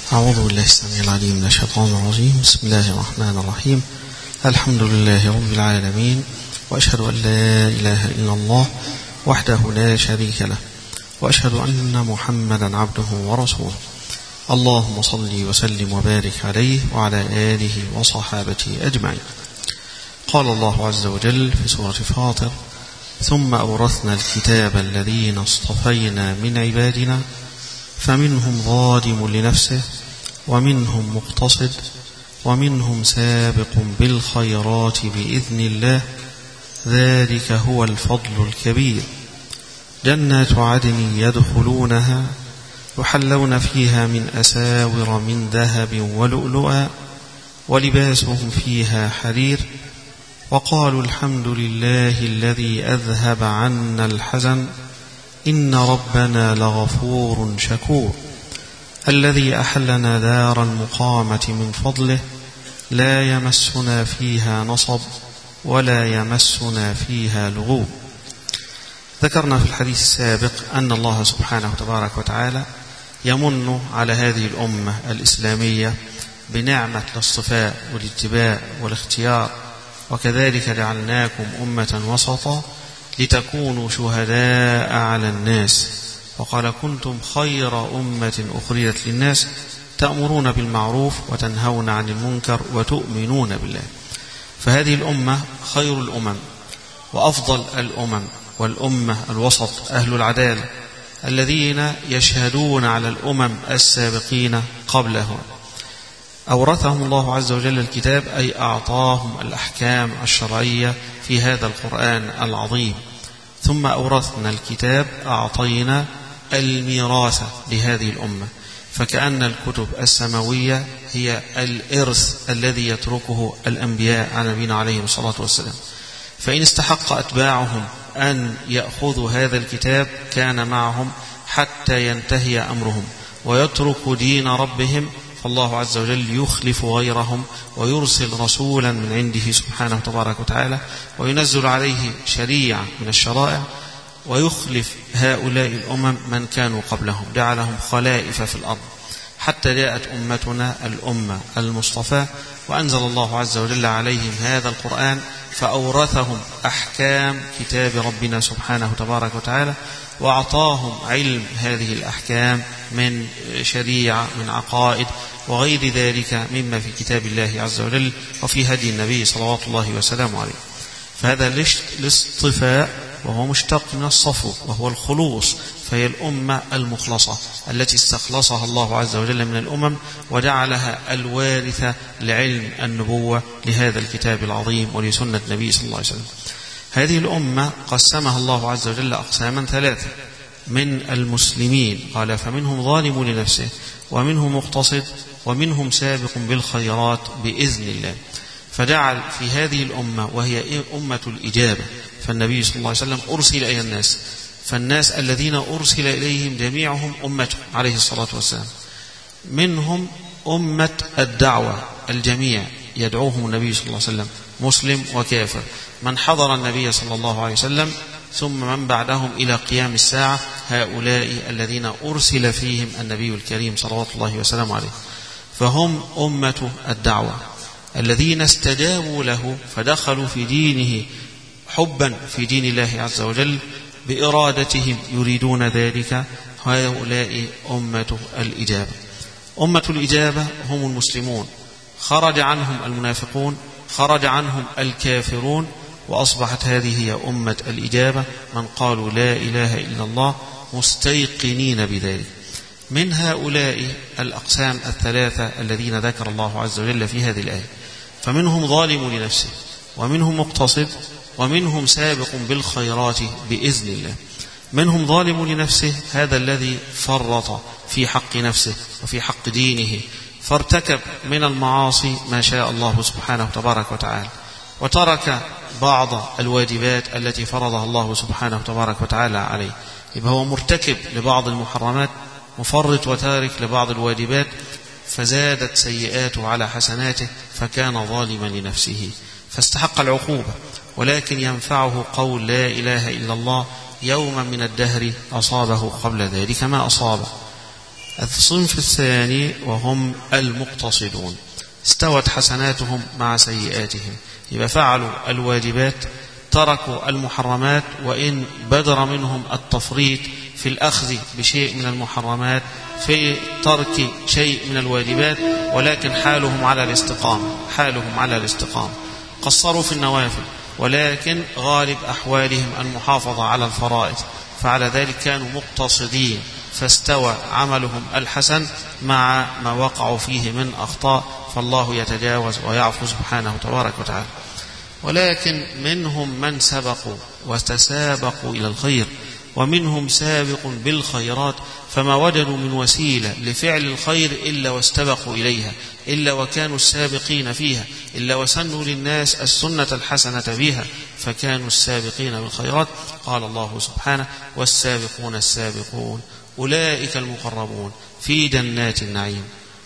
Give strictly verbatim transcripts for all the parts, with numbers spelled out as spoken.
أعوذ بالله السميع العليم من الشيطان الرجيم. بسم الله الرحمن الرحيم. الحمد لله رب العالمين، وأشهد أن لا إله إلا الله وحده لا شريك له، وأشهد أن محمدا عبده ورسوله. اللهم صل وسلم وبارك عليه وعلى آله وصحابته أجمعين. قال الله عز وجل في سورة فاطر: ثم أورثنا الكتاب الذين اصطفينا من عبادنا فمنهم ظالم لنفسه ومنهم مقتصد ومنهم سابق بالخيرات بإذن الله، ذلك هو الفضل الكبير. جنات عدن يدخلونها يحلون فيها من أساور من ذهب ولؤلؤا ولباسهم فيها حرير، وقالوا الحمد لله الذي أذهب عنا الحزن إن ربنا لغفور شكور، الذي أحلنا دار المقامة من فضله لا يمسنا فيها نصب ولا يمسنا فيها لغوب. ذكرنا في الحديث السابق أن الله سبحانه تبارك وتعالى يمن على هذه الأمة الإسلامية بنعمة الاصطفاء والاتباع والاختيار، وكذلك جعلناكم أمة وسطا لتكونوا شهداء على الناس، وقال كنتم خير أمة أخرجت للناس تأمرون بالمعروف وتنهون عن المنكر وتؤمنون بالله. فهذه الأمة خير الأمم وأفضل الأمم، والأمة الوسط أهل العدالة الذين يشهدون على الأمم السابقين قبلهم. أورثهم الله عز وجل الكتاب، أي أعطاهم الأحكام الشرعية في هذا القرآن العظيم. ثم أورثنا الكتاب، أعطينا الميراث لهذه الأمة، فكأن الكتب السماوية هي الإرث الذي يتركه الأنبياء على نبينا عليهم الصلاة والسلام. فإن استحق أتباعهم أن يأخذوا هذا الكتاب كان معهم حتى ينتهي أمرهم ويتركوا دين ربهم، فالله عز وجل يخلف غيرهم ويرسل رسولا من عنده سبحانه تبارك وتعالى وينزل عليه شريعة من الشرائع، ويخلف هؤلاء الأمم من كانوا قبلهم، جعلهم خلائف في الأرض حتى جاءت أمتنا الأمة المصطفى، وأنزل الله عز وجل عليهم هذا القرآن فأورثهم أحكام كتاب ربنا سبحانه تبارك وتعالى، وأعطاهم علم هذه الأحكام من شريعة من عقائد وغير ذلك مما في كتاب الله عز وجل وفي هدي النبي صلوات الله وسلامه عليه. فهذا الاصطفاء وهو مشتق من الصفو وهو الخلوص، فهي الأمة المخلصة التي استخلصها الله عز وجل من الأمم وجعلها الوارثة لعلم النبوة لهذا الكتاب العظيم ولسنة النبي صلى الله عليه وسلم. هذه الأمة قسمها الله عز وجل أقساما ثلاثة من المسلمين، قال فمنهم ظالم لنفسه ومنهم مقتصد ومنهم سابق بالخيرات بإذن الله. فجعل في هذه الأمة وهي أمة الإجابة، فالنبي صلى الله عليه وسلم أرسل إلى الناس، فالناس الذين أرسل إليهم جميعهم أمته عليه الصلاة والسلام. منهم أمة الدعوة، الجميع يدعوهم النبي صلى الله عليه وسلم مسلم وكافر، من حضر النبي صلى الله عليه وسلم ثم من بعدهم إلى قيام الساعة، هؤلاء الذين أرسل فيهم النبي الكريم صلوات الله وسلامه عليه. فهم أمة الدعوة الذين استجابوا له فدخلوا في دينه حبا في دين الله عز وجل بإرادتهم يريدون ذلك، هؤلاء أمة الإجابة. أمة الإجابة هم المسلمون، خرج عنهم المنافقون، خرج عنهم الكافرون، وأصبحت هذه هي أمة الإجابة، من قالوا لا إله إلا الله مستيقنين بذلك. من هؤلاء الأقسام الثلاثة الذين ذكر الله عز وجل في هذه الآية، فمنهم ظالم لنفسه ومنهم مقتصد ومنهم سابق بالخيرات بإذن الله. منهم ظالم لنفسه، هذا الذي فرط في حق نفسه وفي حق دينه، فارتكب من المعاصي ما شاء الله سبحانه تبارك وتعالى، وترك بعض الواجبات التي فرضها الله سبحانه تبارك وتعالى عليه، يبقى هو مرتكب لبعض المحرمات، مفرط وتارك لبعض الواجبات، فزادت سيئاته على حسناته فكان ظالما لنفسه فاستحق العقوبة. ولكن ينفعه قول لا إله إلا الله يوما من الدهر أصابه قبل ذلك ما أصابه. الصنف الثاني وهم المقتصدون، استوت حسناتهم مع سيئاتهم، يبقى فعلوا الواجبات، تركوا المحرمات، وإن بدر منهم التفريط في الأخذ بشيء من المحرمات، في ترك شيء من الواجبات، ولكن حالهم على الاستقامة، حالهم على الاستقامة، قصروا في النوافل، ولكن غالب أحوالهم المحافظة على الفرائض، فعلى ذلك كانوا مقتصدين، فاستوى عملهم الحسن مع ما وقعوا فيه من أخطاء، فالله يتجاوز ويعفو سبحانه تبارك وتعالى. ولكن منهم من سبقوا وتسابقوا إلى الخير، ومنهم سابق بالخيرات، فما وجدوا من وسيلة لفعل الخير إلا واستبقوا إليها، إلا وكانوا السابقين فيها، إلا وسنوا للناس السنة الحسنة بها، فكانوا السابقين بالخيرات. قال الله سبحانه: والسابقون السابقون أولئك المقربون في جنات النعيم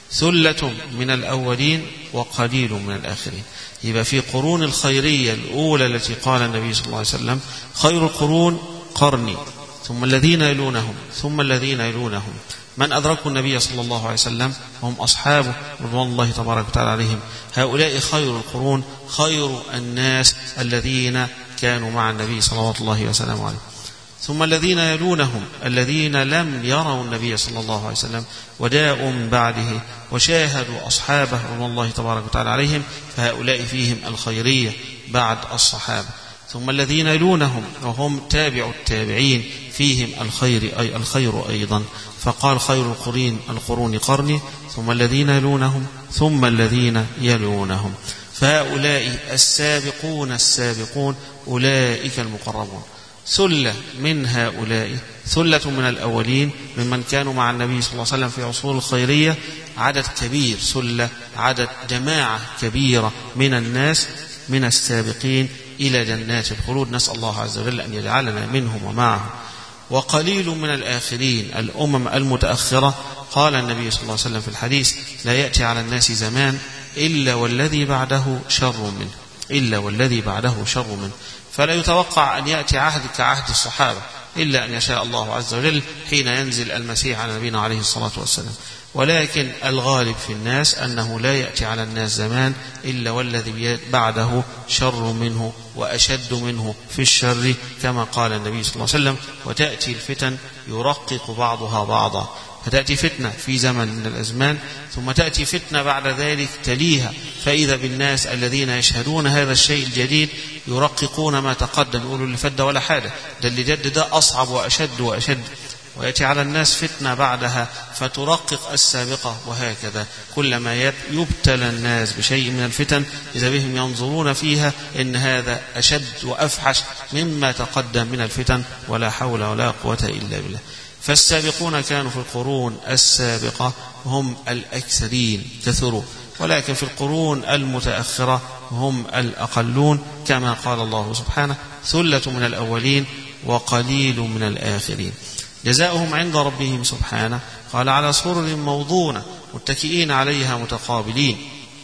ثلة من الأولين وقليل من الآخرين. يبقى في قرون الخيرية الأولى التي قال النبي صلى الله عليه وسلم: خير القرون قرني ثم الذين يلونهم ثم الذين يلونهم. من أدركوا النبي صلى الله عليه وسلم هم أصحابه رضوان الله تبارك وتعالى عليهم، هؤلاء خير القرون، خير الناس الذين كانوا مع النبي صلوات الله وسلامه عليه. ثم الذين يلونهم الذين لم يروا النبي صلى الله عليه وسلم وجاءوا من بعده وشاهدوا أصحابه رضوان الله تبارك وتعالى عليهم، فهؤلاء فيهم الخيرية بعد الصحابة. ثم الذين يلونهم وهم تابع التابعين فيهم الخير أي الخير أيضا، فقال: خير القرين القرون قرني ثم الذين يلونهم ثم الذين يلونهم. فهؤلاء السابقون السابقون أولئك المقربون. ثلة من هؤلاء، ثلة من الأولين ممن كانوا مع النبي صلى الله عليه وسلم في عصور الخيرية، عدد كبير، ثلة عدد جماعة كبيرة من الناس من السابقين إلى جنات الخلود، نسأل الله عز وجل أن يجعلنا منهم ومعهم. وقليل من الآخرين، الأمم المتأخرة، قال النبي صلى الله عليه وسلم في الحديث: لا يأتي على الناس زمان إلا والذي بعده شر منه، إلا والذي بعده شر منه. فلا يتوقع أن يأتي عهد كعهد الصحابة إلا أن يشاء الله عز وجل حين ينزل المسيح على نبينا عليه الصلاة والسلام. ولكن الغالب في الناس أنه لا يأتي على الناس زمان إلا والذي بعده شر منه وأشد منه في الشر، كما قال النبي صلى الله عليه وسلم: وتأتي الفتن يرقق بعضها بعضا. فتأتي فتنة في زمن من الأزمان، ثم تأتي فتنة بعد ذلك تليها، فإذا بالناس الذين يشهدون هذا الشيء الجديد يرققون ما تقدم، يقولوا اللي فد ولا حاجة، ده اللي جد ده أصعب وأشد وأشد. ويأتي على الناس فتنة بعدها فترقق السابقة، وهكذا كلما يبتلى الناس بشيء من الفتن إذا بهم ينظرون فيها إن هذا أشد وأفحش مما تقدم من الفتن، ولا حول ولا قوة إلا بالله. فالسابقون كانوا في القرون السابقة هم الأكثرين، كثروا، ولكن في القرون المتأخرة هم الأقلون، كما قال الله سبحانه: ثلة من الأولين وقليل من الآخرين. جزاؤهم عند ربهم سبحانه، قال: على سرر موضونة متكئين عليها متقابلين.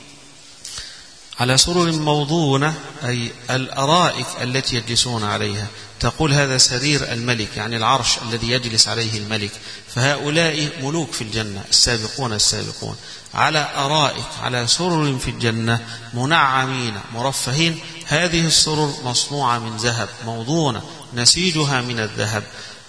على سرر موضونة أي الأرائك التي يجلسون عليها، تقول هذا سرير الملك، يعني العرش الذي يجلس عليه الملك. فهؤلاء ملوك في الجنة، السابقون السابقون على أرائك، على سرر في الجنة، منعمين مرفهين. هذه السرر مصنوعة من ذهب، موضونة نسيجها من الذهب،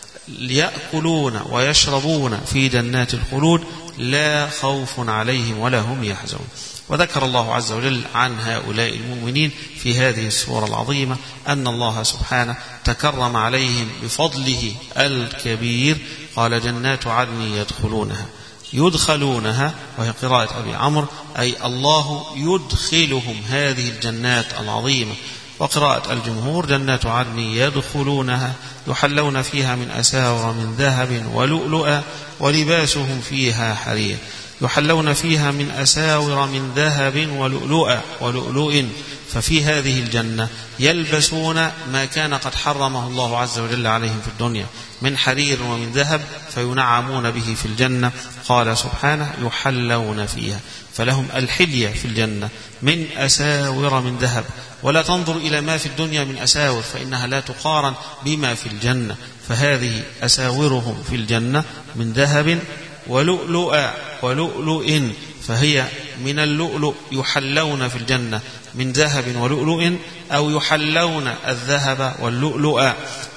يأكلون ويشربون في جنات الخلود لا خوف عليهم ولا هم يحزنون. وذكر الله عز وجل عن هؤلاء المؤمنين في هذه السورة العظيمة أن الله سبحانه تكرم عليهم بفضله الكبير، قال: جنات عدن يدخلونها، يدخلونها، وهي قراءة أبي عمرو، أي الله يدخلهم هذه الجنات العظيمة. وقراءة الجمهور: جنات عدن يدخلونها يحلون فيها من أساور من ذهب ولؤلؤا ولباسهم فيها حرير. يحلون فيها من أساور من ذهب ولؤلؤا ولؤلؤ. ففي هذه الجنة يلبسون ما كان قد حرمه الله عز وجل عليهم في الدنيا من حرير ومن ذهب، فينعمون به في الجنة. قال سبحانه: يحلون فيها، فلهم الحلية في الجنة من أساور من ذهب. ولا تنظر إلى ما في الدنيا من أساور، فإنها لا تقارن بما في الجنة. فهذه أساورهم في الجنة من ذهب ولؤلؤا ولؤلؤ فهي من اللؤلؤ يحلون في الجنة من ذهب ولؤلؤ أو يحلون الذهب واللؤلؤ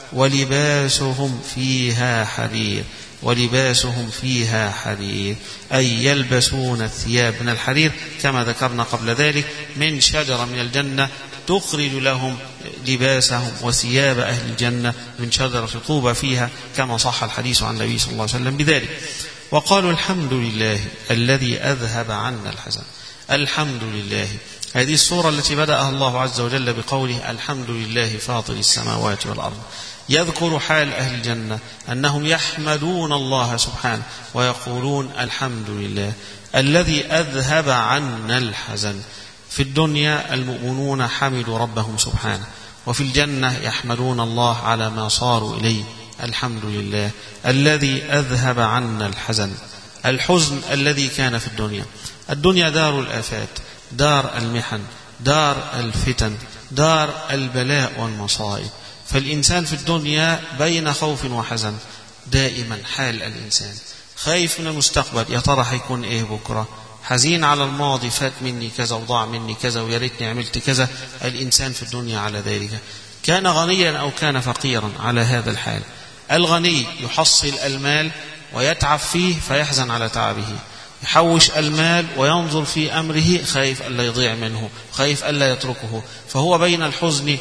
ولباسهم فيها حرير ولباسهم فيها حرير أي يلبسون الثياب من الحرير كما ذكرنا قبل ذلك من شجرة من الجنة تخرج لهم لباسهم وثياب أهل الجنة من شجرة طوبى فيها كما صح الحديث عن النبي صلى الله عليه وسلم بذلك. وقالوا الحمد لله الذي أذهب عنا الحزن. الحمد لله هذه السورة التي بدأها الله عز وجل بقوله الحمد لله فاطر السماوات والأرض، يذكر حال أهل الجنة أنهم يحمدون الله سبحانه ويقولون الحمد لله الذي أذهب عنا الحزن. في الدنيا المؤمنون حمدوا ربهم سبحانه، وفي الجنة يحمدون الله على ما صاروا إليه. الحمد لله الذي أذهب عنا الحزن، الحزن الذي كان في الدنيا. الدنيا دار الآفات، دار المحن، دار الفتن، دار البلاء والمصائب. فالإنسان في الدنيا بين خوف وحزن دائما. حال الإنسان خايف من المستقبل، يا ترى هيكون إيه بكرة، حزين على الماضي، فات مني كذا وضاع مني كذا ويا ريتني عملت كذا. الإنسان في الدنيا على ذلك، كان غنيا أو كان فقيرا على هذا الحال. الغني يحصل المال ويتعب فيه فيحزن على تعبه، يحوش المال وينظر في أمره خايف ألا يضيع منه، خايف ألا يتركه، فهو بين الحزن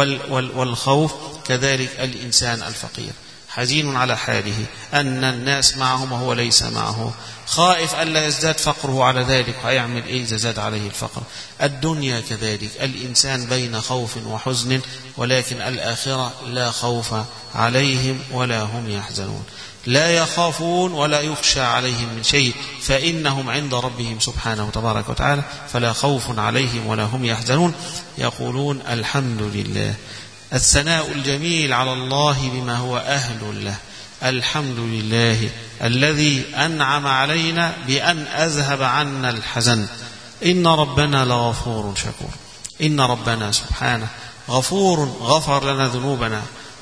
والخوف. كذلك الإنسان الفقير حزين على حاله أن الناس معهم وهو ليس معه، خائف ألا يزداد فقره على ذلك، ويعمل إيه إذا زاد عليه الفقر. الدنيا كذلك الإنسان بين خوف وحزن، ولكن الآخرة لا خوف عليهم ولا هم يحزنون، لا يخافون ولا يخشى عليهم من شيء، فإنهم عند ربهم سبحانه وتبارك وتعالى، فلا خوف عليهم ولا هم يحزنون. يقولون الحمد لله، الثناء الجميل على الله بما هو أهل له. الحمد لله الذي أنعم علينا بأن أذهب عنا الحزن. إن ربنا لغفور شكور. إن ربنا سبحانه غفور غفر لنا ذنوبنا،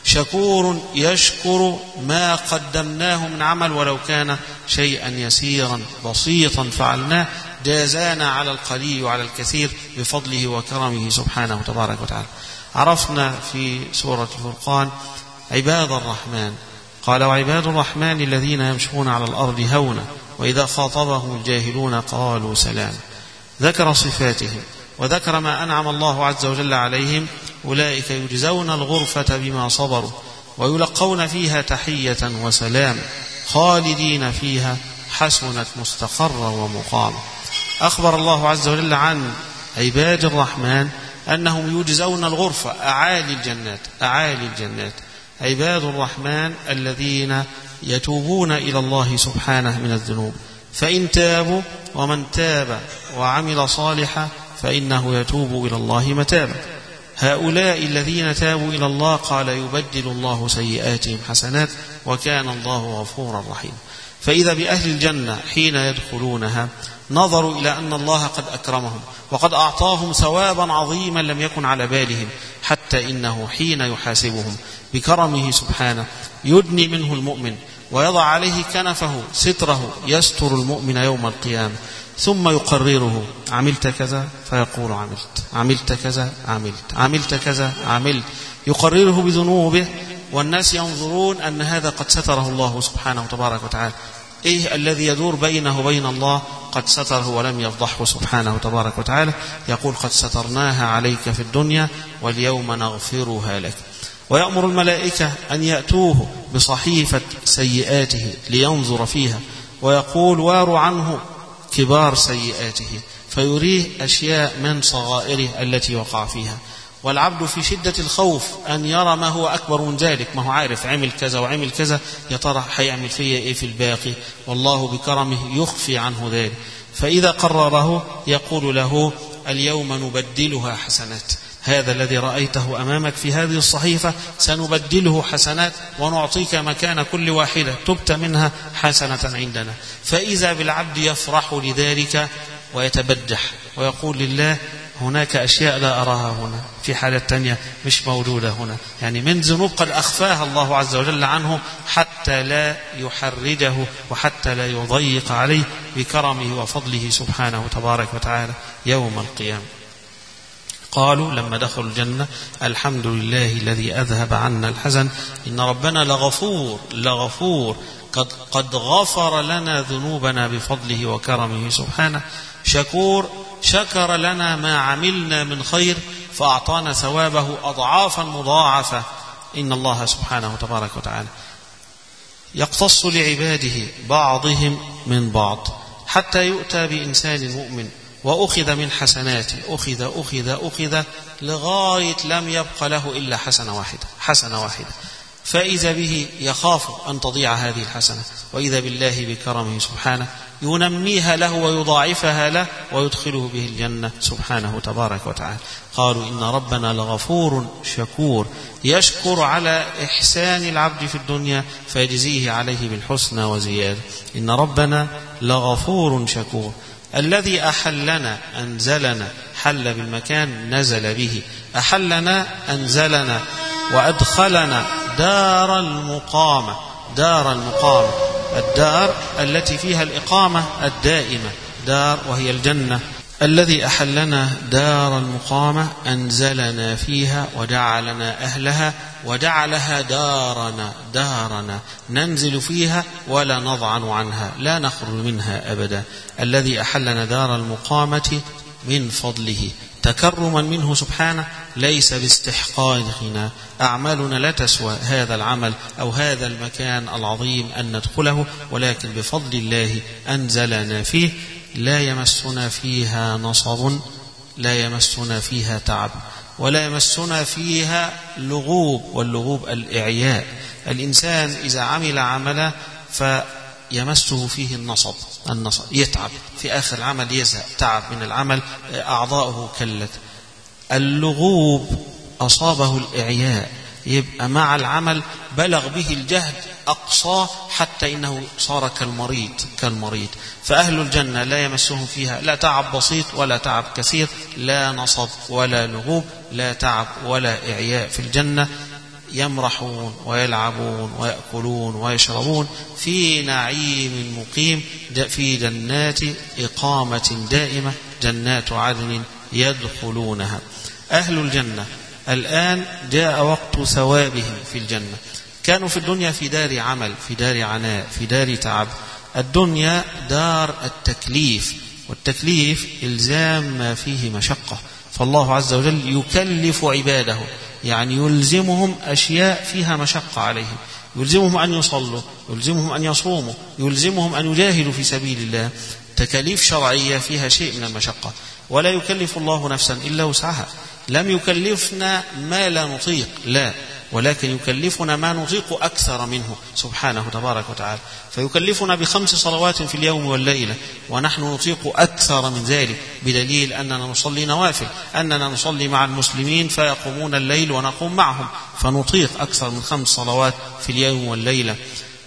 شكور يشكر ما قدمناه من عمل ولو كان شيئا يسيرا بسيطا فعلناه، جازانا على القليل وعلى الكثير بفضله وكرمه سبحانه وتبارك وتعالى. عرفنا في سورة الفرقان عباد الرحمن، قال وعباد الرحمن الذين يمشون على الأرض هونا وإذا خاطبهم الجاهلون قالوا سلام. ذكر صفاتهم وذكر ما أنعم الله عز وجل عليهم. أولئك يجزون الغرفة بما صبروا ويلقون فيها تحية وسلام خالدين فيها حسنت مستقرا ومقاما. أخبر الله عز وجل عن عباد الرحمن أنهم يجزون الغرفة، أعالي الجنات، أعالي الجنات. عباد الرحمن الذين يتوبون إلى الله سبحانه من الذنوب، فإن تابوا ومن تاب وعمل صالحا فإنه يتوب إلى الله متابا. هؤلاء الذين تابوا إلى الله قال يبدل الله سيئاتهم حسنات وكان الله غفورا رحيما. فإذا بأهل الجنة حين يدخلونها نظروا إلى أن الله قد أكرمهم وقد أعطاهم ثوابا عظيما لم يكن على بالهم، حتى إنه حين يحاسبهم بكرمه سبحانه يدني منه المؤمن ويضع عليه كنفه ستره يستر المؤمن يوم القيامة، ثم يقرره عملت كذا فيقول عملت، عملت كذا عملت، عملت كذا عملت، يقرره بذنوبه، والناس ينظرون أن هذا قد ستره الله سبحانه وتبارك وتعالى. إيه الذي يدور بينه وبين الله؟ قد ستره ولم يفضحه سبحانه وتبارك وتعالى. يقول قد سترناها عليك في الدنيا واليوم نغفرها لك. ويأمر الملائكة أن يأتوه بصحيفة سيئاته لينظر فيها، ويقول واروا عنه كبار سيئاته، فيريه أشياء من صغائره التي وقع فيها. والعبد في شدة الخوف أن يرى ما هو أكبر من ذلك، ما هو عارف عمل كذا وعمل كذا، يا ترى هيعمل فيا إيه في الباقي، والله بكرمه يخفي عنه ذلك. فإذا قرره يقول له اليوم نبدلها حسنات، هذا الذي رأيته أمامك في هذه الصحيفة سنبدله حسنات ونعطيك مكان كل واحدة تبت منها حسنة عندنا. فإذا بالعبد يفرح لذلك ويتبجح ويقول لله هناك أشياء لا أراها هنا، في حالة تانية مش موجودة هنا، يعني من ذنوب قد أخفاها الله عز وجل عنه حتى لا يحرجه وحتى لا يضيق عليه بكرمه وفضله سبحانه تبارك وتعالى يوم القيامة. قالوا لما دخلوا الجنة: الحمد لله الذي أذهب عنا الحزن إن ربنا لغفور لغفور قد, قد غفر لنا ذنوبنا بفضله وكرمه سبحانه، شكور شكر لنا ما عملنا من خير فأعطانا ثوابه أضعافا مضاعفة. إن الله سبحانه تبارك وتعالى يقتص لعباده بعضهم من بعض حتى يؤتى بإنسان مؤمن وأخذ من حسناته، أخذ أخذ أخذ لغاية لم يبق له إلا حسنة واحدة حسنة واحدة، فإذا به يخاف أن تضيع هذه الحسنة، وإذا بالله بكرمه سبحانه ينميها له ويضاعفها له ويدخله به الجنة سبحانه تبارك وتعالى. قالوا إن ربنا لغفور شكور، يشكر على إحسان العبد في الدنيا فيجزيه عليه بالحسنى وزيادة. إن ربنا لغفور شكور الذي أحلنا أنزلنا، حل بالمكان نزل به، أحلنا أنزلنا وأدخلنا دار المقامة، دار المقامة الدار التي فيها الإقامة الدائمة، دار وهي الجنة. الذي أحلنا دار المقامة أنزلنا فيها وجعلنا أهلها وجعلها دارنا دارنا ننزل فيها ولا نضعن عنها، لا نخرج منها أبدا. الذي أحلنا دار المقامة من فضله تكرما منه سبحانه، ليس باستحقاقنا، أعمالنا لا تسوى هذا العمل أو هذا المكان العظيم أن ندخله، ولكن بفضل الله أنزلنا فيه، لا يمسنا فيها نصب، لا يمسنا فيها تعب، ولا يمسنا فيها لغوب، واللغوب الإعياء. الإنسان إذا عمل عملا فيمسه فيه النصب، النصب يتعب في آخر العمل، يزهق، تعب من العمل، أعضاؤه كلت. اللغوب أصابه الإعياء، يبقى مع العمل بلغ به الجهد أقصاه حتى إنه صار كالمريض كالمريض. فأهل الجنة لا يمسهم فيها لا تعب بسيط ولا تعب كثير، لا نصب ولا لغوب، لا تعب ولا إعياء في الجنة. يمرحون ويلعبون ويأكلون ويشربون في نعيم مقيم في جنات إقامة دائمة، جنات عدن يدخلونها. أهل الجنة الآن جاء وقت ثوابهم في الجنة. كانوا في الدنيا في دار عمل، في دار عناء، في دار تعب. الدنيا دار التكليف، والتكليف إلزام ما فيه مشقة، فالله عز وجل يكلف عباده، يعني يلزمهم أشياء فيها مشقة عليهم، يلزمهم أن يصلوا، يلزمهم أن يصوموا، يلزمهم أن يجاهدوا في سبيل الله، تكاليف شرعية فيها شيء من المشقة. ولا يكلف الله نفسا إلا وسعها، لم يكلفنا ما لا نطيق، لا، ولكن يكلفنا ما نطيق أكثر منه سبحانه تبارك وتعالى. فيكلفنا بخمس صلوات في اليوم والليلة ونحن نطيق أكثر من ذلك، بدليل أننا نصلي نوافل، أننا نصلي مع المسلمين فيقومون الليل ونقوم معهم، فنطيق أكثر من خمس صلوات في اليوم والليلة.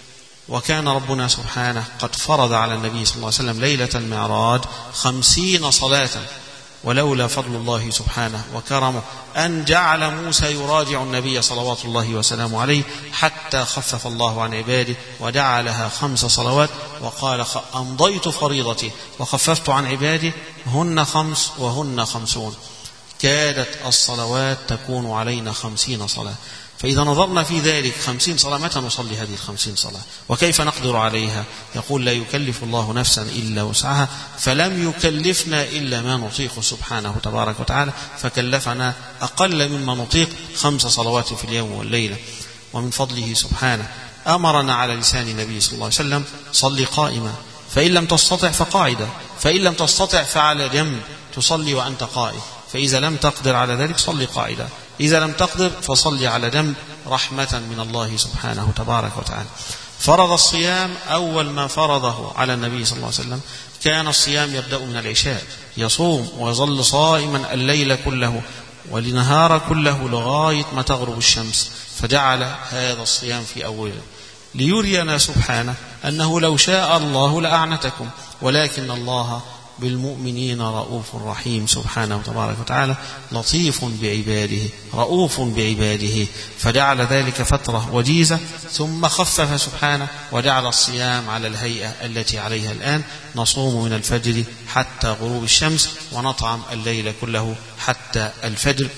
وكان ربنا سبحانه قد فرض على النبي صلى الله عليه وسلم ليلة المعراج خمسين صلاة، ولولا فضل الله سبحانه وكرمه أن جعل موسى يراجع النبي صلوات الله وسلامه عليه حتى خفف الله عن عباده وجعلها خمس صلوات، وقال أمضيت فريضتي وخففت عن عبادي، هن خمس وهن خمسون. كادت الصلوات تكون علينا خمسين صلاة. فإذا نظرنا في ذلك خمسين صلاة، متى نصلي هذه الخمسين صلاة وكيف نقدر عليها؟ يقول لا يكلف الله نفسا إلا وسعها، فلم يكلفنا إلا ما نطيق سبحانه تبارك وتعالى، فكلفنا أقل مما نطيق خمس صلوات في اليوم والليلة. ومن فضله سبحانه أمرنا على لسان النبي صلى الله عليه وسلم: صلي قائما، فإن لم تستطع فقاعدا، فإن لم تستطع فعلى جنب، تصلي وأنت قائم، فإذا لم تقدر على ذلك صلي قاعدا، إذا لم تقدر فصلي على جنب، رحمة من الله سبحانه تبارك وتعالى. فرض الصيام أول ما فرضه على النبي صلى الله عليه وسلم كان الصيام يبدأ من العشاء، يصوم ويظل صائما الليل كله والنهار كله لغاية ما تغرب الشمس، فجعل هذا الصيام في أوله ليرينا سبحانه أنه لو شاء الله لأعنتكم، ولكن الله بالمؤمنين رؤوف رحيم سبحانه تبارك وتعالى، لطيف بعباده رؤوف بعباده، فجعل ذلك فترة وجيزة ثم خفف سبحانه وجعل الصيام على الهيئة التي عليها الآن، نصوم من الفجر حتى غروب الشمس ونطعم الليل كله حتى الفجر،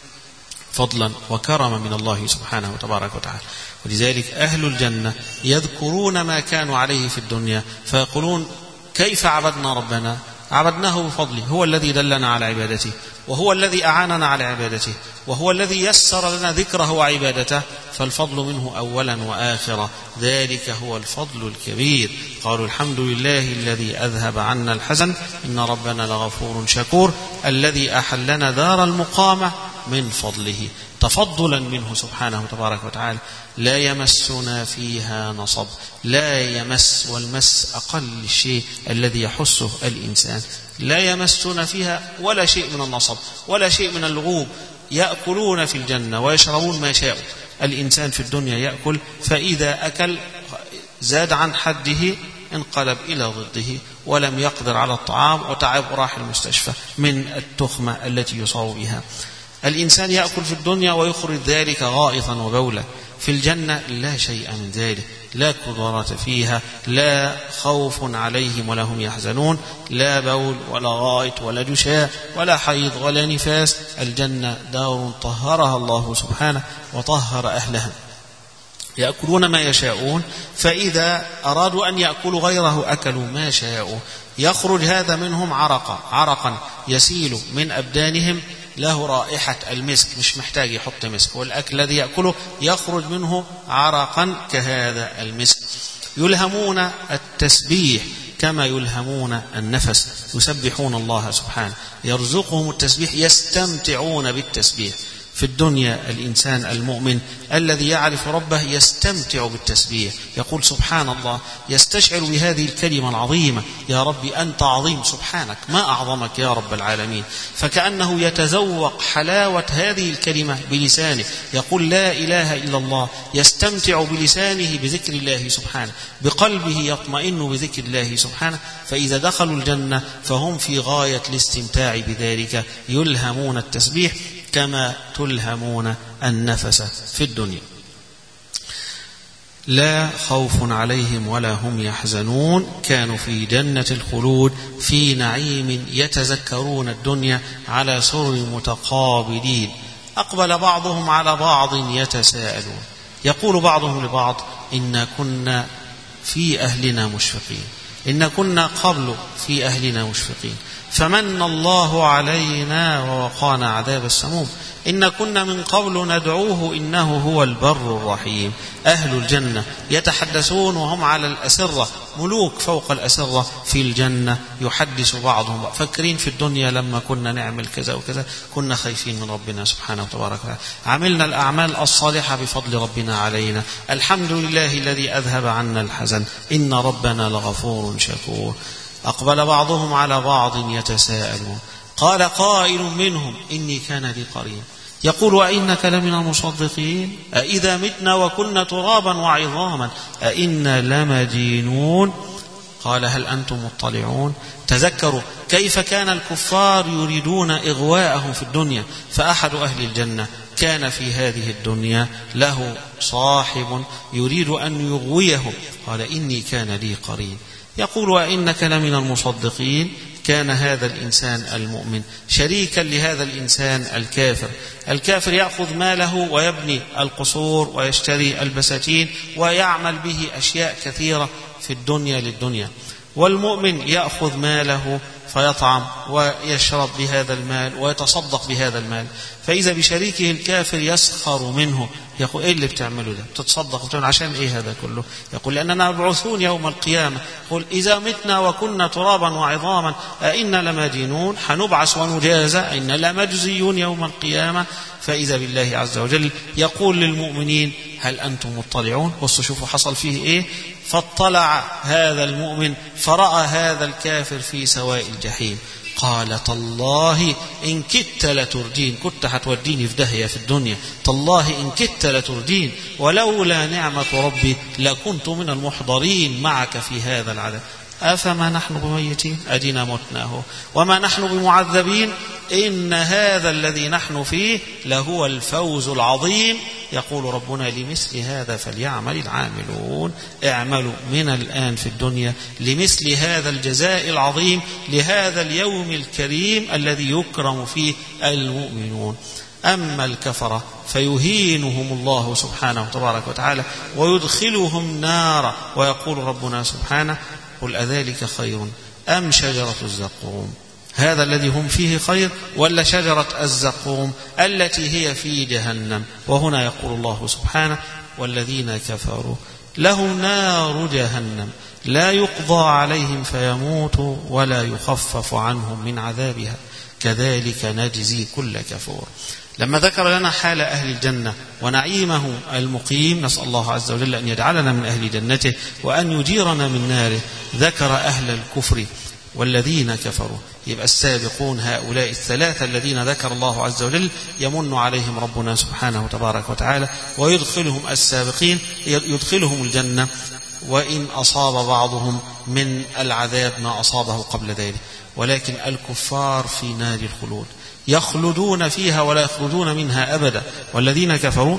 فضلا وكرما من الله سبحانه وتبارك وتعالى. ولذلك أهل الجنة يذكرون ما كانوا عليه في الدنيا فيقولون كيف عبدنا ربنا؟ عبدناه بفضله، هو الذي دلنا على عبادته، وهو الذي أعاننا على عبادته، وهو الذي يسر لنا ذكره وعبادته، فالفضل منه أولا وآخرا، ذلك هو الفضل الكبير. قالوا الحمد لله الذي أذهب عنا الحزن إن ربنا لغفور شكور، الذي أحلنا دار المقامة من فضله، تفضلا منه سبحانه تبارك وتعالى. لا يمسنا فيها نصب، لا يمس، والمس أقل الشيء الذي يحسه الإنسان، لا يمسنا فيها ولا شيء من النصب ولا شيء من اللغوب. يأكلون في الجنة ويشربون ما شاءوا. الإنسان في الدنيا يأكل، فإذا أكل زاد عن حده انقلب إلى ضده ولم يقدر على الطعام وتعب وراح المستشفى من التخمة التي يصاب بها. الإنسان يأكل في الدنيا ويخرج ذلك غائطا وبولا. في الجنة لا شيء من ذلك، لا كدرات فيها، لا خوف عليهم ولا هم يحزنون، لا بول ولا غائط ولا جشاء ولا حيض ولا نفاس. الجنة دار طهرها الله سبحانه وطهر أهلها. يأكلون ما يشاءون، فإذا أرادوا أن يأكلوا غيره أكلوا ما شاءوا. يخرج هذا منهم عرقا عرقا يسيل من أبدانهم له رائحة المسك، مش محتاج يحط مسك، والأكل الذي يأكله يخرج منه عرقا كهذا المسك. يلهمون التسبيح كما يلهمون النفس، يسبحون الله سبحانه، يرزقهم التسبيح، يستمتعون بالتسبيح. في الدنيا الإنسان المؤمن الذي يعرف ربه يستمتع بالتسبيح، يقول سبحان الله، يستشعر بهذه الكلمة العظيمة، يا ربي أنت عظيم سبحانك، ما أعظمك يا رب العالمين. فكأنه يتذوق حلاوة هذه الكلمة بلسانه، يقول لا إله إلا الله، يستمتع بلسانه بذكر الله سبحانه، بقلبه يطمئن بذكر الله سبحانه. فإذا دخلوا الجنة فهم في غاية الاستمتاع بذلك، يلهمون التسبيح كما تلهمون النفس في الدنيا. لا خوف عليهم ولا هم يحزنون، كانوا في جنة الخلود في نعيم يتذكرون الدنيا على سرر متقابلين. أقبل بعضهم على بعض يتساءلون، يقول بعضهم لبعض إنا كنا في أهلنا مشفقين، إن كنا قبل في أهلنا مشفقين فمن الله علينا ووقانا عذاب السموم، إن كنا من قبل ندعوه إنه هو البر الرحيم. أهل الجنة يتحدثون وهم على الأسرة، ملوك فوق الأسرة في الجنة، يحدث بعضهم، فاكرين في الدنيا لما كنا نعمل كذا وكذا، كنا خايفين من ربنا سبحانه وتبارك وتعالى، عملنا الأعمال الصالحة بفضل ربنا علينا، الحمد لله الذي أذهب عنا الحزن، إن ربنا لغفور شكور. أقبل بعضهم على بعض يتساءلون، قال قائل منهم إني كان لي قرين يقول أئنك لمن المصدقين أئذا متنا وكنا ترابا وعظاما أئنا لمدينون. قال هل أنتم مطلعون؟ تذكروا كيف كان الكفار يريدون إغواءهم في الدنيا، فأحد أهل الجنة كان في هذه الدنيا له صاحب يريد أن يغويه، قال إني كان لي قرين يقول أئنك لمن المصدقين. كان هذا الإنسان المؤمن شريكا لهذا الإنسان الكافر. الكافر يأخذ ماله ويبني القصور ويشتري البساتين ويعمل به أشياء كثيرة في الدنيا للدنيا، والمؤمن يأخذ ماله فيطعم ويشرب بهذا المال ويتصدق بهذا المال. فإذا بشريكه الكافر يسخر منه، يقول إيه اللي بتعمله ده؟ تتصدق وتعمل عشان إيه هذا كله؟ يقول لأننا مبعوثون يوم القيامة. يقول إذا متنا وكنا ترابا وعظاما أئنا لمدينون، حنبعث ونجازى، إن لمجزيون يوم القيامة. فإذا بالله عز وجل يقول للمؤمنين هل أنتم مطلعون؟ بصوا شوفوا حصل فيه إيه. فاطلع هذا المؤمن فرأى هذا الكافر في سواء الجحيم، قال تالله إن كدت لتردين، كنت هتوديني في داهية في الدنيا، تالله إن كدت لتردين ولولا نعمة ربي لكنت من المحضرين معك في هذا العذاب. أفما نحن بميتين أدينا متناه وما نحن بمعذبين إن هذا الذي نحن فيه لهو الفوز العظيم. يقول ربنا لمثل هذا فليعمل العاملون. اعملوا من الآن في الدنيا لمثل هذا الجزاء العظيم، لهذا اليوم الكريم الذي يكرم فيه المؤمنون. أما الكفرة فيهينهم الله سبحانه تبارك وتعالى ويدخلهم نارا. ويقول ربنا سبحانه قل أذلك خير أم شجرة الزقوم، هذا الذي هم فيه خير ولا شجرة الزقوم التي هي في جهنم. وهنا يقول الله سبحانه والذين كفروا لهم نار جهنم لا يقضى عليهم فيموتوا ولا يخفف عنهم من عذابها كذلك نجزي كل كفور. لما ذكر لنا حال أهل الجنة ونعيمه المقيم، نسأل الله عز وجل أن يجعلنا من أهل جنته وأن يجيرنا من ناره، ذكر أهل الكفر والذين كفروا. يبقى السابقون هؤلاء الثلاثة الذين ذكر الله عز وجل يمن عليهم ربنا سبحانه تبارك وتعالى ويدخلهم السابقين يدخلهم الجنة، وإن أصاب بعضهم من العذاب ما أصابه قبل ذلك. ولكن الكفار في نار الخلود يخلدون فيها ولا يخرجون منها أبدا. والذين كفروا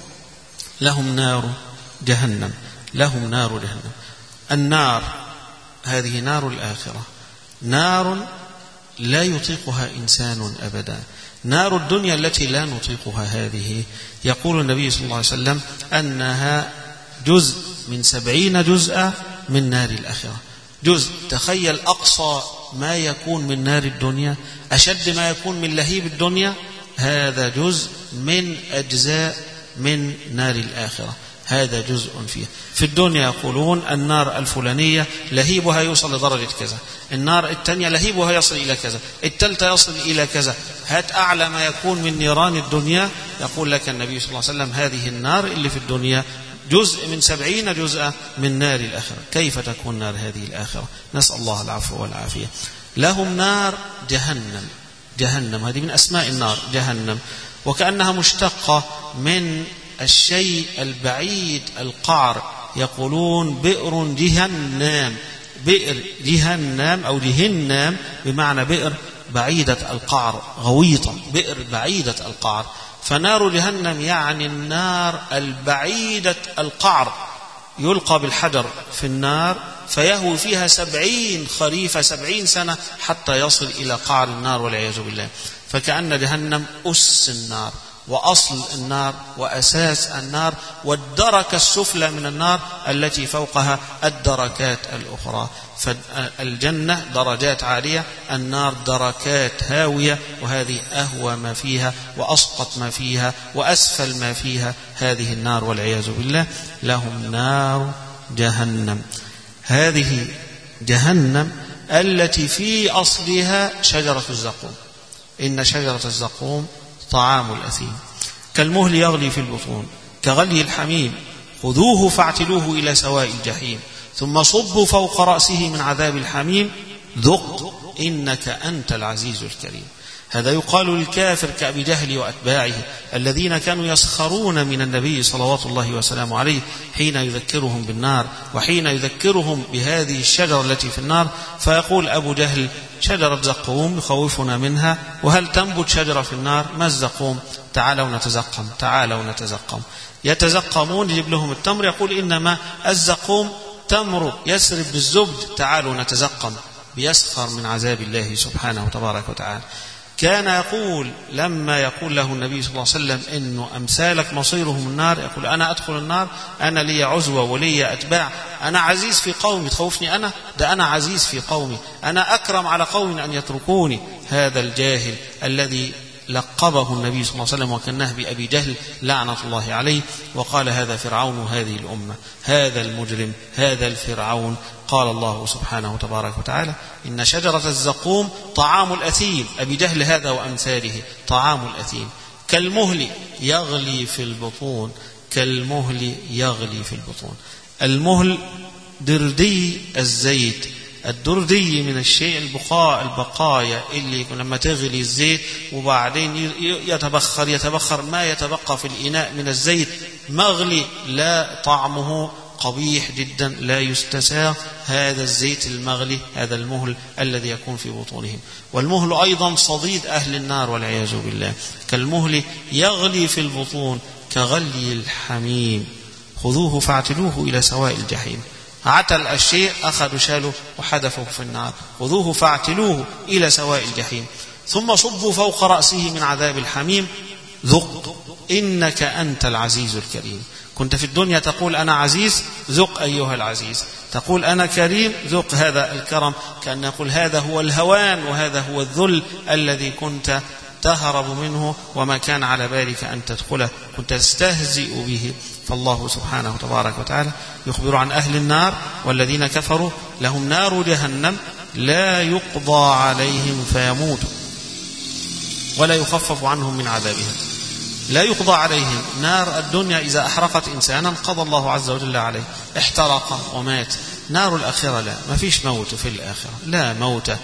لهم نار جهنم لهم نار جهنم. النار هذه نار الآخرة، نار لا يطيقها إنسان أبدا. نار الدنيا التي لا نطيقها هذه يقول النبي صلى الله عليه وسلم أنها جزء من سبعين جزءا من نار الآخرة. جزء، تخيل أقصى ما يكون من نار الدنيا، أشد ما يكون من لهيب الدنيا، هذا جزء من أجزاء من نار الآخرة، هذا جزء فيه. في الدنيا يقولون النار الفلانية لهيبها يوصل لدرجة كذا، النار الثانية لهيبها يصل إلى كذا، الثالثة يصل إلى كذا. هات أعلى ما يكون من نيران الدنيا، يقول لك النبي صلى الله عليه وسلم هذه النار اللي في الدنيا جزء من سبعين جزءا من نار الآخرة. كيف تكون نار هذه الآخرة؟ نسأل الله العفو والعافية. لهم نار جهنم جهنم هذه من أسماء النار جهنم، وكأنها مشتقة من الشيء البعيد القعر. يقولون بئر جهنم، بئر جهنم أو جهنم بمعنى بئر بعيدة القعر، غويطة، بئر بعيدة القعر. فنار جهنم يعني النار البعيدة القعر، يلقى بالحجر في النار فيهوي فيها سبعين خريف سبعين سنة حتى يصل إلى قعر النار والعياذ بالله. فكأن جهنم أس النار وأصل النار وأساس النار والدركة السفلى من النار التي فوقها الدركات الأخرى. فالجنة درجات عالية، النار دركات هاوية، وهذه أهوى ما فيها وأسقط ما فيها وأسفل ما فيها هذه النار والعياذ بالله. لهم نار جهنم. هذه جهنم التي في أصلها شجرة الزقوم. إن شجرة الزقوم طعام الأثيم كالمهل يغلي في البطون كغلي الحميم خذوه فاعتلوه إلى سواء الجحيم ثم صبوا فوق رأسه من عذاب الحميم ذق إنك أنت العزيز الكريم. هذا يقال للكافر كأبي جهل وأتباعه الذين كانوا يسخرون من النبي صلوات الله وسلامه عليه حين يذكرهم بالنار وحين يذكرهم بهذه الشجرة التي في النار. فيقول أبو جهل شجرة زقوم يخوفنا منها، وهل تنبت شجرة في النار؟ ما الزقوم؟ تعالوا نتزقم تعالوا نتزقم. يتزقمون، يجيب لهم التمر، يقول إنما الزقوم تمر يسرب بالزبد، تعالوا نتزقم، بيسخر من عذاب الله سبحانه وتبارك وتعالى. كان يقول لما يقول له النبي صلى الله عليه وسلم إنه أمثالك مصيرهم النار، يقول أنا أدخل النار، أنا لي عزوة ولي أتباع، أنا عزيز في قومي، تخوفني أنا؟ ده أنا عزيز في قومي، أنا أكرم على قوم أن يتركوني. هذا الجاهل الذي لقبه النبي صلى الله عليه وسلم وكناه بأبي جهل لعنة الله عليه، وقال هذا فرعون هذه الأمة، هذا المجرم، هذا الفرعون. قال الله سبحانه وتبارك وتعالى إن شجرة الزقوم طعام الأثيم. أبي جهل هذا وأمثاله طعام الأثيم كالمهل يغلي في البطون، كالمهل يغلي في البطون. المهل دردي الزيت، الدردي من الشيء البقاء البقايا اللي لما تغلي الزيت وبعدين يتبخر يتبخر ما يتبقى في الإناء من الزيت مغلي لا طعمه قبيح جدا لا يستساغ هذا الزيت المغلي، هذا المهل الذي يكون في بطونهم. والمهل أيضا صديد أهل النار والعياذ بالله، كالمهل يغلي في البطون كغلي الحميم. خذوه فاعتلوه إلى سواء الجحيم. عتل الشيء أخذوا شاله وحدفوه في النار. خذوه فاعتلوه إلى سواء الجحيم ثم صبوا فوق رأسه من عذاب الحميم ذق إنك أنت العزيز الكريم. كنت في الدنيا تقول أنا عزيز، ذق أيها العزيز. تقول أنا كريم، ذق هذا الكرم. كأن يقول هذا هو الهوان وهذا هو الذل الذي كنت تهرب منه وما كان على بالك أن تدخله، كنت تستهزئ به. فالله سبحانه تبارك وتعالى يخبر عن أهل النار والذين كفروا لهم نار جهنم لا يقضى عليهم فيموتوا ولا يخفف عنهم من عذابها. لا يقضى عليهم. نار الدنيا إذا أحرقت إنسانا قضى الله عز وجل عليه، احترق ومات. نار الآخرة لا، ما فيش موت في الآخرة، لا موت.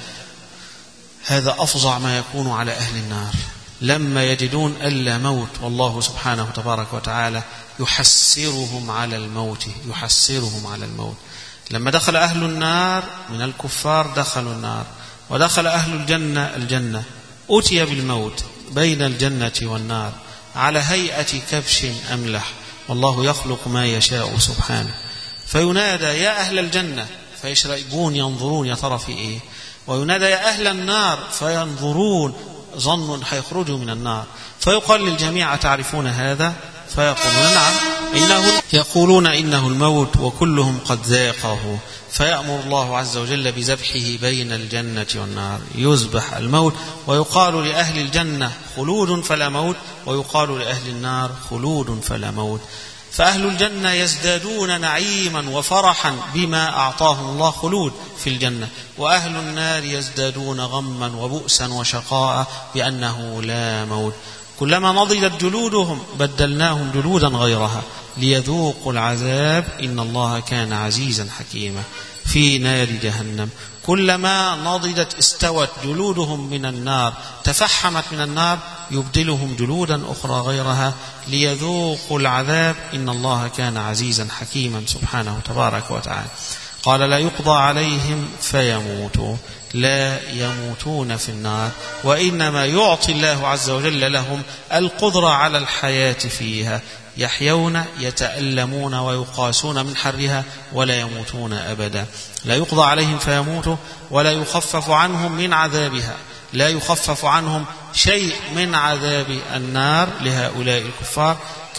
هذا أفظع ما يكون على أهل النار لما يجدون ألا موت، والله سبحانه تبارك وتعالى يحسرهم على الموت، يحسرهم على الموت. لما دخل أهل النار من الكفار دخلوا النار، ودخل أهل الجنة الجنة، أتي بالموت بين الجنة والنار على هيئة كبش أملح، والله يخلق ما يشاء سبحانه. فينادى يا أهل الجنة فيشرئبون ينظرون يا ترى في إيه، وينادى يا أهل النار فينظرون ظن حيخرجوا من النار، فيقال للجميع تعرفون هذا؟ فيقولون نعم إنه، يقولون إنه الموت وكلهم قد ذاقه. فيأمر الله عز وجل بذبحه بين الجنة والنار، يذبح الموت، ويقال لأهل الجنة خلود فلا موت، ويقال لأهل النار خلود فلا موت. فأهل الجنة يزدادون نعيما وفرحا بما أعطاهم الله خلود في الجنة، وأهل النار يزدادون غما وبؤسا وشقاء بأنه لا موت. كلما نضجت جلودهم بدلناهم جلودا غيرها ليذوقوا العذاب إن الله كان عزيزا حكيما. في نار جهنم كلما نضجت استوت جلودهم من النار، تفحمت من النار، يبدلهم جلودا أخرى غيرها ليذوقوا العذاب إن الله كان عزيزا حكيما سبحانه تبارك وتعالى. قال لا يقضى عليهم فيموتوا، لا يموتون في النار، وإنما يعطي الله عز وجل لهم القدرة على الحياة فيها، يحيون يتألمون ويقاسون من حرها ولا يموتون أبدا. لا يقضى عليهم فيموتوا ولا يخفف عنهم من عذابها، لا يخفف عنهم شيء من عذاب النار لهؤلاء الكفار.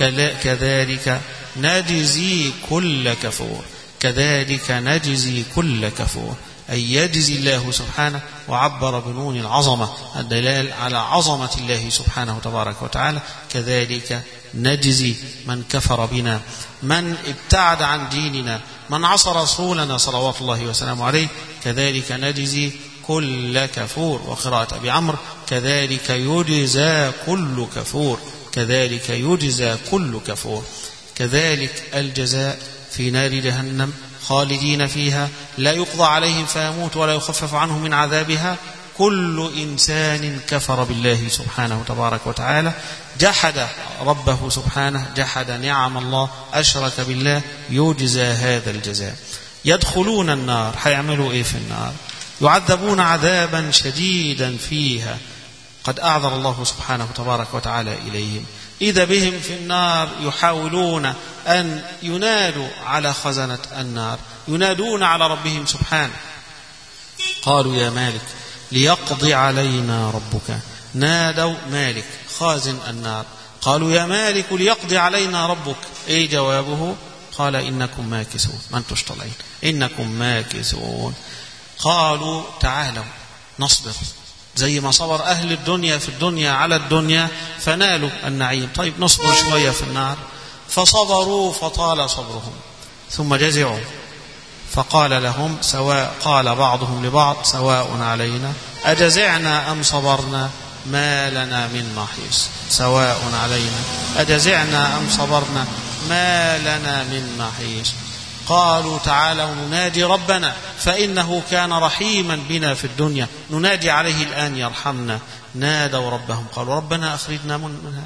كذلك نجزي كل كفور، كذلك نجزي كل كفور، أي يجزي الله سبحانه، وعبر بنون العظمة الدلال على عظمة الله سبحانه تبارك وتعالى. كذلك نجزي من كفر بنا، من ابتعد عن ديننا، من عصى رسولنا صلوات الله وسلامه عليه. كذلك نجزي كل كفور. وقراءة أبي عمرو كذلك يجزى كل كفور، كذلك يجزى كل كفور. كذلك الجزاء في نار جهنم خالدين فيها، لا يقضى عليهم فيموت ولا يخفف عنهم من عذابها. كل إنسان كفر بالله سبحانه تبارك وتعالى، جحد ربه سبحانه، جحد نعم الله، أشرك بالله، يجزى هذا الجزاء. يدخلون النار، حيعملوا إيه في النار؟ يعذبون عذابا شديدا فيها قد أعذر الله سبحانه تبارك وتعالى إليهم. إذا بهم في النار يحاولون أن ينادوا على خزنة النار، ينادون على ربهم سبحانه، قالوا يا مالك ليقضي علينا ربك. نادوا مالك خازن النار، قالوا يا مالك ليقضي علينا ربك. إيه جوابه؟ قال إنكم ماكثون، ما انتوش طالعين، إنكم ماكثون. قالوا تعالوا نصبر زي ما صبر أهل الدنيا في الدنيا على الدنيا فنالوا النعيم، طيب نصبر شوية في النار. فصبروا فطال صبرهم، ثم جزعوا فقال لهم سواء، قال بعضهم لبعض سواء علينا أجزعنا أم صبرنا ما لنا من محيص. سواء علينا أجزعنا أم صبرنا ما لنا من محيص. قالوا تعالوا ننادي ربنا فإنه كان رحيما بنا في الدنيا، ننادي عليه الآن يرحمنا. نادوا ربهم قالوا ربنا أخرجنا منها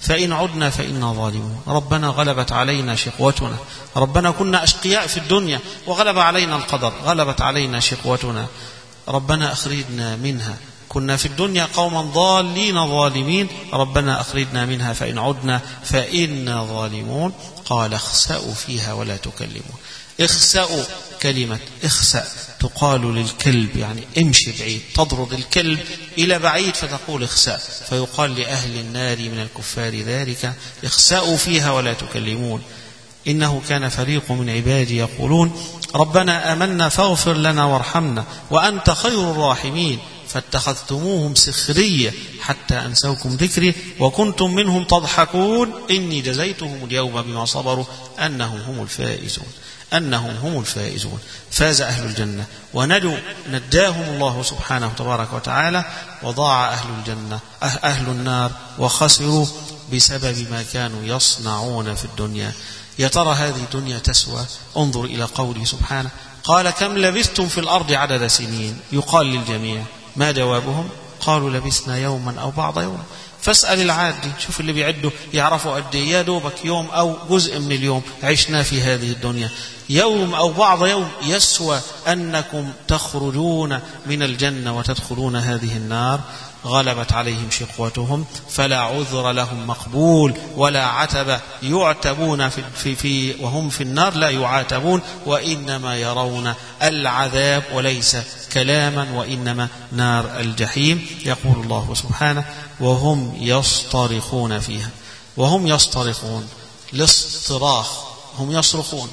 فإن عدنا فإنا ظالمون. ربنا غلبت علينا شقوتنا، ربنا كنا أشقياء في الدنيا وغلب علينا القدر، غلبت علينا شقوتنا، ربنا أخرجنا منها، كنا في الدنيا قوما ضالين ظالمين، ربنا أخرجنا منها فإن عدنا فإنا ظالمون. قال اخسأوا فيها ولا تكلمون. اخسأوا، كلمة اخسأ تقال للكلب، يعني امشي بعيد، تضرب الكلب إلى بعيد فتقول اخسأ، فيقال لأهل النار من الكفار ذلك اخسأوا فيها ولا تكلمون. إنه كان فريق من عبادي يقولون ربنا آمنا فاغفر لنا وارحمنا وأنت خير الراحمين فاتخذتموهم سخرية حتى أنسوكم ذكري وكنتم منهم تضحكون إني جزيتهم اليوم بما صبروا أنهم هم الفائزون أنهم هم الفائزون. فاز أهل الجنة وندوا، نداهم الله سبحانه تبارك وتعالى، وضاع أهل الجنة أهل النار وخسروا بسبب ما كانوا يصنعون في الدنيا. يا ترى هذه الدنيا تسوى؟ انظر إلى قوله سبحانه قال كم لبثتم في الأرض عدد سنين. يقال للجميع ما جوابهم؟ قالوا لبثنا يوما أو بعض يوم. فاسأل العادي، شوف اللي بيعدوا يعرفوا قد ايه، يا دوبك يوم أو جزء من اليوم عشنا في هذه الدنيا، يوم أو بعض يوم يسوى أنكم تخرجون من الجنة وتدخلون هذه النار. غلبت عليهم شقوتهم فلا عذر لهم مقبول ولا عتب يعتبون في, في, في وهم في النار لا يعاتبون، وإنما يرون العذاب وليس كلاما، وإنما نار الجحيم. يقول الله سبحانه وهم يصطرخون فيها، وهم يصطرخون، الاصطراخ هم يصرخون،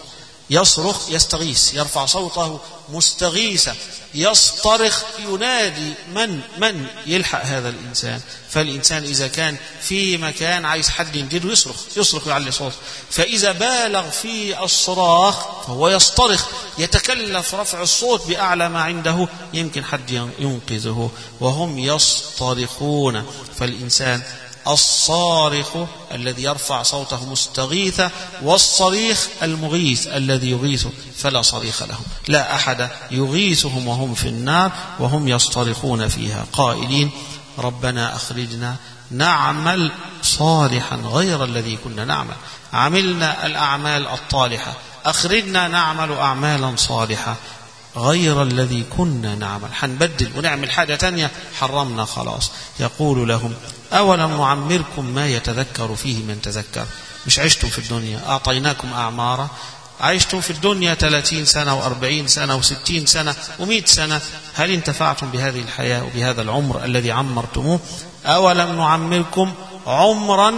يصرخ يستغيث، يرفع صوته مستغيثا، يصطرخ ينادي من من يلحق هذا الإنسان. فالإنسان إذا كان في مكان عايز حد ينجده يصرخ يصرخ يعلي صوته، فإذا بالغ في الصراخ فهو يصطرخ، يتكلف رفع الصوت بأعلى ما عنده يمكن حد ينقذه. وهم يصطرخون، فالإنسان الصارخ الذي يرفع صوته مستغيثا، والصريخ المغيث الذي يغيث فلا صريخ لهم، لا أحد يغيثهم وهم في النار وهم يصطرخون فيها قائلين ربنا أخرجنا نعمل صالحا غير الذي كنا نعمل. عملنا الأعمال الطالحة، أخرجنا نعمل أعمالا صالحة غير الذي كنا نعمل، حنبدل ونعمل حاجة تانية حرمنا خلاص. يقول لهم أولم نعمركم ما يتذكر فيه من تذكر؟ مش عشتم في الدنيا أعطيناكم أعمارا، عشتم في الدنيا ثلاثين سنة وأربعين سنة وستين سنة ومئة سنة، هل انتفعتم بهذه الحياة وبهذا العمر الذي عمرتموه؟ أولم نعمركم عمرا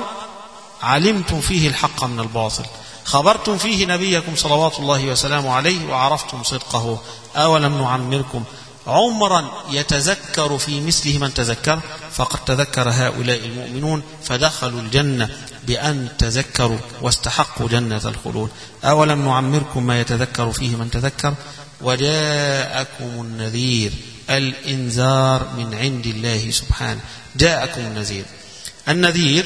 علمتم فيه الحق من الباطل، خبرتم فيه نبيكم صلوات الله وسلامه عليه وعرفتم صدقه. أولم نعمركم عمرا يتذكر في مثله من تذكر، فقد تذكر هؤلاء المؤمنون فدخلوا الجنة بأن تذكروا واستحقوا جنة الخلود. أولم نعمركم ما يتذكر فيه من تذكر وجاءكم النذير، الإنذار من عند الله سبحانه. جاءكم النذير، النذير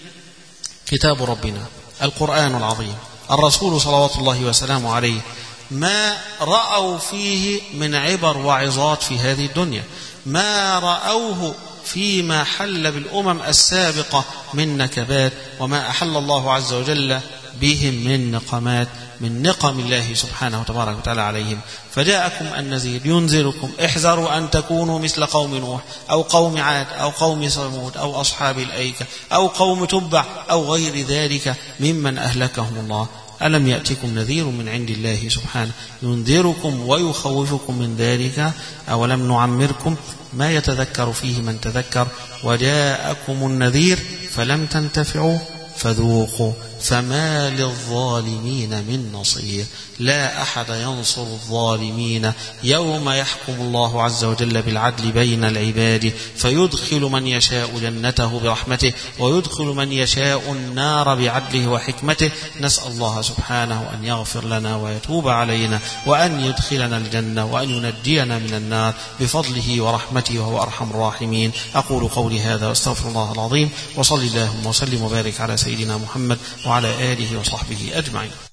كتاب ربنا القرآن العظيم، الرسول صلوات الله وسلامه عليه، ما رأوا فيه من عبر وعظات في هذه الدنيا، ما رأوه فيما حل بالأمم السابقة من نكبات، وما أحل الله عز وجل بهم من نقمات، من نقم الله سبحانه وتبارك وتعالى عليهم. فجاءكم النذير ينذركم احذروا أن تكونوا مثل قوم نوح أو قوم عاد أو قوم ثمود أو أصحاب الأيكة أو قوم تبع أو غير ذلك ممن أهلكهم الله. ألم يأتكم نذير من عند الله سبحانه ينذركم ويخوفكم من ذلك؟ أولم نعمركم ما يتذكر فيه من تذكر وجاءكم النذير فلم تنتفعوا فذوقوا فما للظالمين من نصير. لا أحد ينصر الظالمين يوم يحكم الله عز وجل بالعدل بين العباد فيدخل من يشاء جنته برحمته ويدخل من يشاء النار بعدله وحكمته. نسأل الله سبحانه أن يغفر لنا ويتوب علينا وأن يدخلنا الجنة وأن ينجينا من النار بفضله ورحمته وهو أرحم الراحمين. أقول قولي هذا واستغفر الله العظيم، وصلي اللهم وسلم وبارك على سيدنا محمد وعلى آله وصحبه أجمعين.